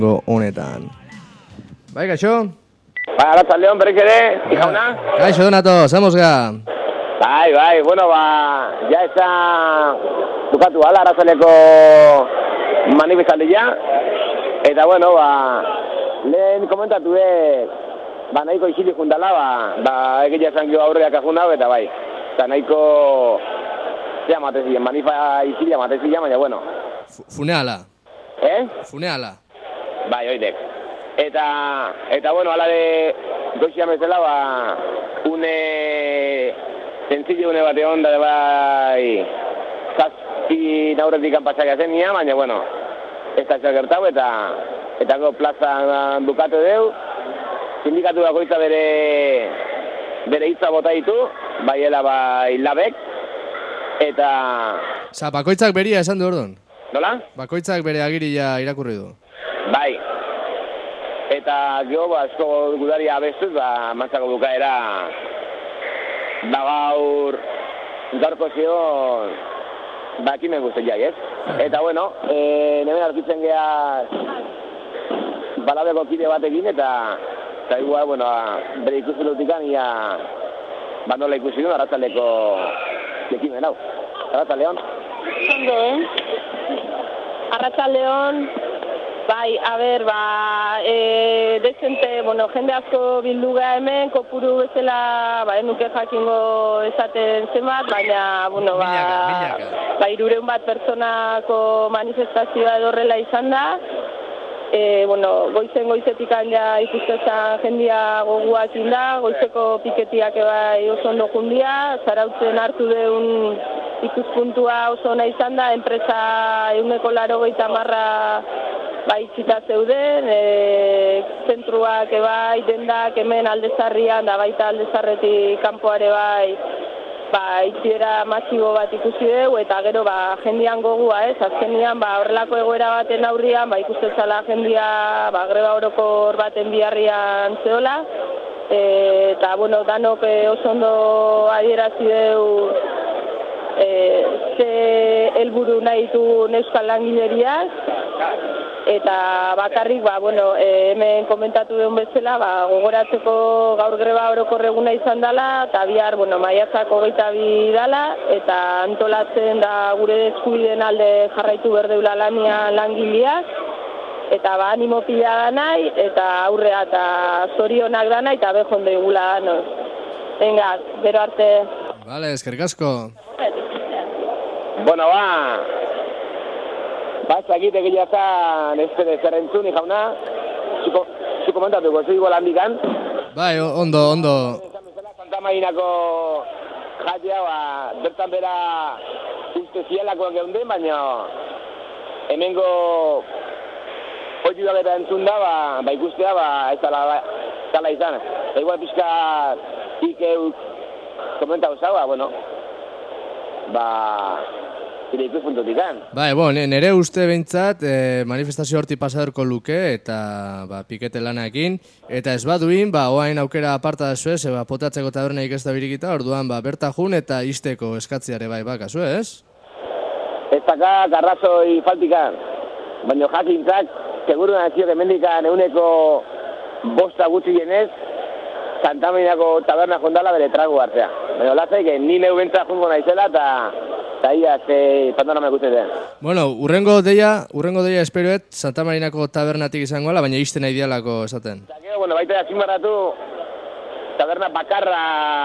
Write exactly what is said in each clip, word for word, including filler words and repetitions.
honetan. Bai, kaixo? Bai, arratzaldeon berriz ere, jauna? Kaixo, Donato, zamozga. Bai, bai, bueno, ba, ja ez da dukatu ala arratzaleko manifestaldia, eta bueno, ba, lehen komentatu dut, ba, nahiko isili juntala, ba, ba, egia esan gio aurreak ajun hau, eta bai, eta nahiko, zea matezien, manifa isilia matezien, baina, bueno. Funeala. Eh? Funeala. Bai, oidek. Eta, eta bueno, ala de goizia bezala, ba, une zentzile une bate onda, bai, zazpi nauretik anpatzak zen nia, baina, bueno, ez da gertau, eta, eta go plaza dukatu deu, sindikatu bakoitza bere, bere hitza bota ditu, baiela bai labek, eta... Osa, bakoitzak beria esan du orduan? Nola? Bakoitzak bere agiria irakurri du. Bai. Eta geho, ba, asko gudari abestuz, ba, mantzako bukaera, ba, gaur, gaurko zion, ba, ekimen guztet jai, ez? Eta, bueno, e, nemen arkitzen geha balabeko kide batekin, eta, eta igual, bueno, bere ikusi dutikan, ia, ba, nola ikusi duen, arratzaldeko ekimen hau. Arratzaldeon. Ondo, eh? Arratzaldeon, bai, a ber, ba, e, dezente, bueno, jende asko bilduga hemen, kopuru bezala, ba, enuke jakingo esaten zenbat, baina, bueno, ba, Milaka, milaka. ba, irureun bat pertsonako manifestazioa edorrela izan da, e, bueno, goizen goizetik ja ikustezan jendia goguak inda, goizeko piketiak ebai oso ondo jundia, zarautzen hartu deun ikuspuntua oso ona izan da, enpresa euneko laro gehieta marra bai txita zeuden, e, zentruak ebai, dendak hemen aldezarrian, da baita aldezarretik kanpoare bai, ba, itziera masibo bat ikusi dugu, eta gero ba, jendian gogua, ez, azkenian ba, horrelako egoera baten aurrian, ba, ikustezala jendia ba, greba orokor baten biharrian zeola, e, eta, bueno, danok e, oso ondo adierazi dugu e, ze helburu nahi du euskal langileriak, eta bakarrik, ba, bueno, e, hemen komentatu duen bezala, ba, gogoratzeko gaur greba orokor eguna izan dela, eta bihar, bueno, maiatzak hogeita bi dala, eta antolatzen da gure eskubideen alde jarraitu berdeula lanian langileak, eta ba, animo pila da nahi, eta aurrea eta zorionak da nahi, eta bejondo igula da, venga, bero arte. Vale, eskerrik asko. Bueno, ba, ba, zakit egia zan ez zer entzuni jauna, zuko, zuko komentatuko, zu igual handikan. Bai, o- ondo, ondo. Santa Marinako jatea, ba, bertan bera uste zielakoak geunden, baina hemengo hori eta entzun da, ba, ba ikustea, ba, ez dala, ba, zala izan. Eta igual pixka ikeu komentatu zau, ba, bueno, ba, zire ikuspuntutik kan. Bai, bon, nire uste behintzat eh, manifestazio horti pasaderko luke eta ba, pikete lanaekin. Eta ez baduin, ba, oain aukera aparta da zue, ba, potatzeko tabernaik ez da birikita, orduan ba, berta jun eta izteko eskatziare bai baka zue, ez? Ez daka garrazoi faltikan, baina jakintzak, seguru nazio kemendikan euneko bosta gutxi genez, Santa Marinako taberna jondala bere trago hartzea. Baina latzaik, ni neu bentsa jungo naizela eta eta ia, ze panorama ikusten den. Bueno, urrengo deia, urrengo deia esperoet Santa Marinako tabernatik izangoala, baina izten nahi dialako esaten. Eta gero, bueno, baita azpimarratu taberna bakarra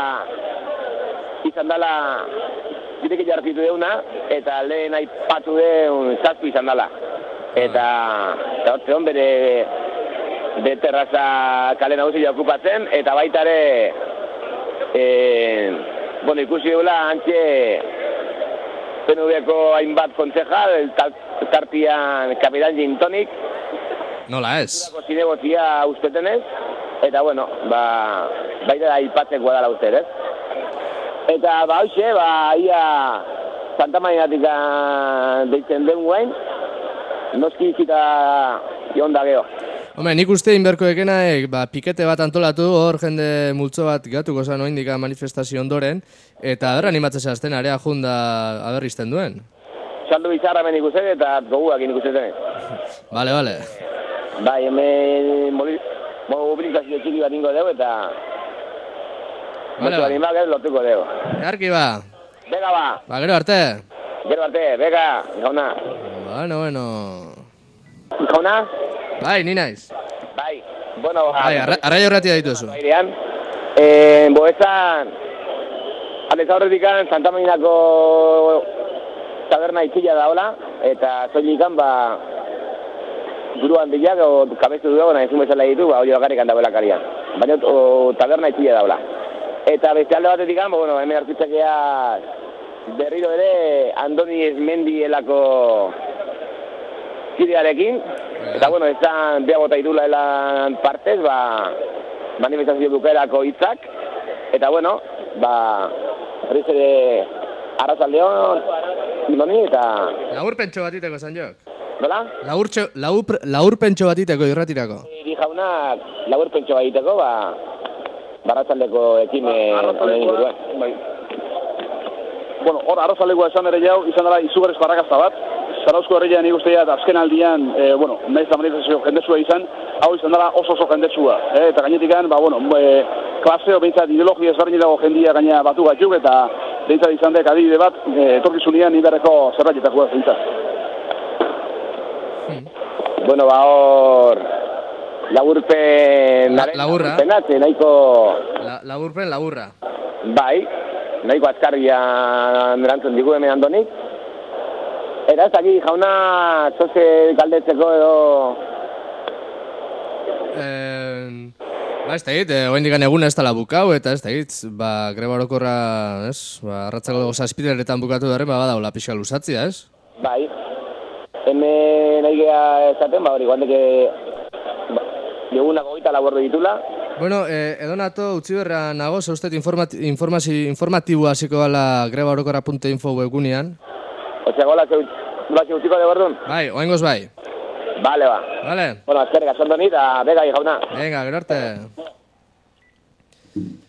izan dela direke jartitu deuna, eta lehen aipatu deun zazpi izan dela. Eta, eta hortze hon bere, bere terraza kale nagusia okupatzen, eta baita ere, e, bueno, ikusi deula antxe P N V-ko hainbat kontzejal, tartian Kapitan Gin Tonic. Nola ez? Zinegozia ustetenez, eta bueno, ba, baita da aipatzekoa dela uste, ez? Eta ba, hoxe, ba, ia Santa Marinatik deitzen den guain, noski izita jonda geho. Hombre, nik uste inberko ekenaek, ba, pikete bat antolatu, hor jende multzo bat gatuko zan oindika manifestazio ondoren, eta aberra animatzen zehazten, area junda aberrizten duen. Saldu bizarra men ikusten eta goguak ikusten. Bale, bale. Bai, hemen mobilizazio txiki bat ingo dugu eta... Vale, ba. Ba, gero lotuko dugu. Earki ba. Bega ba. Ba, gero arte. Gero arte, bega, jauna. Bueno, bueno. Jauna? Bai, ni naiz. Bai, bueno... Bai, arraio horretia dituzu. Bairean, eh, boezan... Aldez aurretikan, Santa Marinako taberna itxila daola, eta soilikan, ba... buruan bilak, o kabezu dugu, nahi zun bezala ditu, ba, hori bakarrik handabela karian. Baina, o, taberna itxila daola. Eta beste alde batetik, ba, bueno, hemen artitzakea berriro ere Andoni Esmendi elako kidearekin. Eta, bueno, ezan bea bota idula elan partez, ba, manifestazio bukaerako hitzak. Eta, bueno, ba, horriz ere arrazaldeon, Andoni, eta... Laur pentso batiteko, San Jok. Nola? Laur, laur, laur pentso batiteko irratirako. Eri jaunak laur pentso batiteko, ba, barratzaldeko ekime honen inguruan. Bai. Bueno, hor, arrazaldekoa esan ere jau, izan dela izugarrizko arrakazta bat. Zarauzko herrian nik uste dut azken aldian, e, bueno, nahiz da manifestazio jendetsua izan, hau izan dela oso oso jendetsua. E, eta gainetikan, ba, bueno, e, klaseo behintzat ideologia ezberdin dago jendia gaina batu batzuk, eta behintzat izan dek adibide bat, e, etorkizunean niberreko zerratetakoa behintzat. Bueno, ba, hor... Laburpen... La, laburra. Laburpenatze, nahiko... La, laburpen, laburra. Bai, nahiko azkarrian erantzun digu hemen Andonik. Era, ez aquí, jauna, zoze galdetzeko edo... Eh, ba, ez da hit, eh, oen digan eguna ez tala bukau, eta ez da hit, ba, greba orokorra, ez, ba, arratzako zazpideretan bukatu berren, ba, badaula pixka luzatzia, ez? Bai, hemen nahi geha esaten, ba, hori, guandeke egunak hogeita labordo ditula. Bueno, eh, edo nato, utzi berra nago, zauztet informati, informatibo hasiko gala greba orokorra punto info webgunean. Osea, gola, zeu utziko de bordun? Bai, oengoz bai. Vale, ba. Vale. Bueno, azkerrik, asondoni, eta bega, jauna. Venga, gero arte.